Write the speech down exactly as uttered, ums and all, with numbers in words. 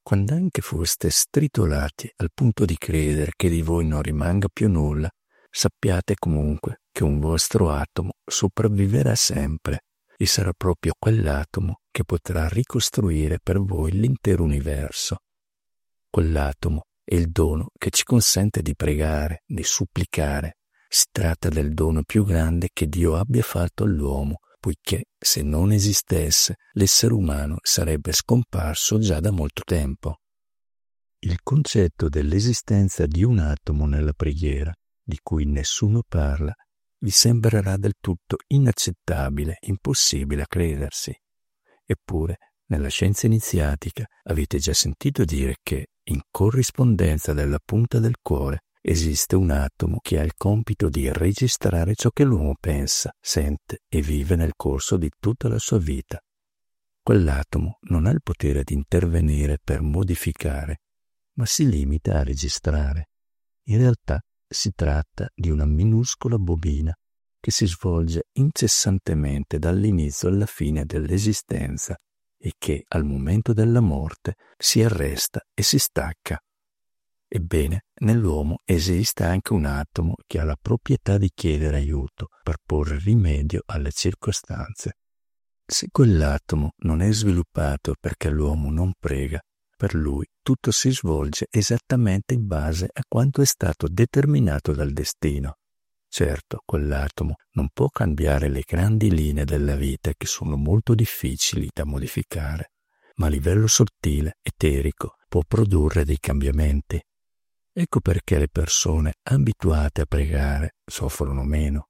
Quand'anche foste stritolati al punto di credere che di voi non rimanga più nulla, sappiate comunque che un vostro atomo sopravviverà sempre e sarà proprio quell'atomo che potrà ricostruire per voi l'intero universo. Quell'atomo è il dono che ci consente di pregare, di supplicare. Si tratta del dono più grande che Dio abbia fatto all'uomo, poiché se non esistesse, l'essere umano sarebbe scomparso già da molto tempo. Il concetto dell'esistenza di un atomo nella preghiera, di cui nessuno parla, vi sembrerà del tutto inaccettabile, impossibile a credersi. Eppure, nella scienza iniziatica avete già sentito dire che, in corrispondenza della punta del cuore, esiste un atomo che ha il compito di registrare ciò che l'uomo pensa, sente e vive nel corso di tutta la sua vita. Quell'atomo non ha il potere di intervenire per modificare, ma si limita a registrare. In realtà si tratta di una minuscola bobina che si svolge incessantemente dall'inizio alla fine dell'esistenza e che, al momento della morte, si arresta e si stacca. Ebbene, nell'uomo esiste anche un atomo che ha la proprietà di chiedere aiuto per porre rimedio alle circostanze. Se quell'atomo non è sviluppato perché l'uomo non prega, per lui tutto si svolge esattamente in base a quanto è stato determinato dal destino. Certo, quell'atomo non può cambiare le grandi linee della vita che sono molto difficili da modificare, ma a livello sottile, eterico, può produrre dei cambiamenti. Ecco perché le persone abituate a pregare soffrono meno,